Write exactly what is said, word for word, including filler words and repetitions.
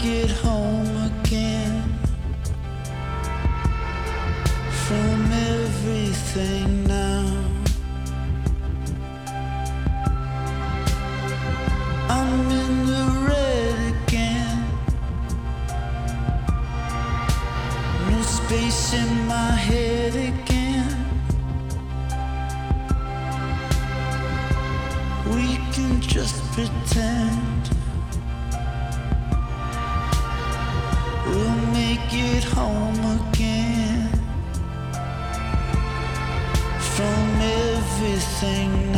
it home again from everything now. I'm in the red again. No space in my head again. We can just pretend we'll make it home again from everything